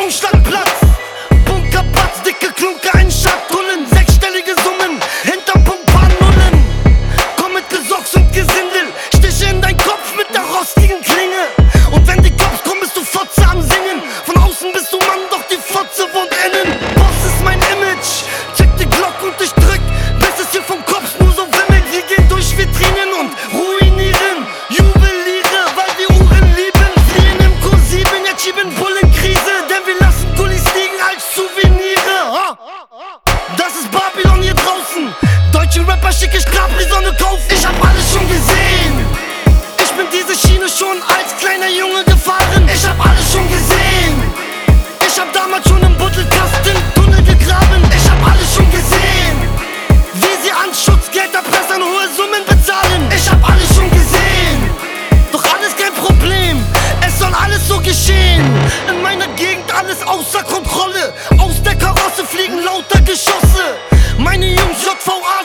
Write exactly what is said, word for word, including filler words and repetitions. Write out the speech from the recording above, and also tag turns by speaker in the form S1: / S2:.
S1: Umschlagplatz, Bunkerplatz, dicke Klunker, ein Schatullen, sechsstellige Summen, hinter Punkt paar Nullen. Komm mit Gesocks und Gesindel, stiche in dein Kopf mit der rostigen Klinge. Und wenn die Cops kommen, bist du Fotze am Singen. Von außen bist du Mann, doch die Fotze wohnt innen. Boss ist mein Image, check die Glock und ich drück, bis es hier vom Kopf nur so wimmelt. Wir gehen durch Vitrinen und ruinieren Juweliere, weil wir Uhren lieben. Fliehen im Q sieben, jetzt schieben Bullenkrise, denn wir lassen Gullis liegen als Souvenire. Ha? Das ist Babylon hier draußen. Deutsche Rapper schick ich grad die Sonne kaufen. Ich hab alles schon gesehen. Ich bin diese Schiene schon als kleiner Junge gefahren. Ich hab alles schon gesehen. Ich hab damals schon im Buddelkasten Tunnel gegraben. Ich hab alles schon gesehen. Wie sie an Schutzgeld erpressern, hohe Summen bezahlen. Ich hab alles schon gesehen. Doch alles kein Problem, es soll alles so geschehen. In meiner Gegend alles außer Kontrolle. Aus der Karosse fliegen lauter Geschosse. Meine Jungs J V A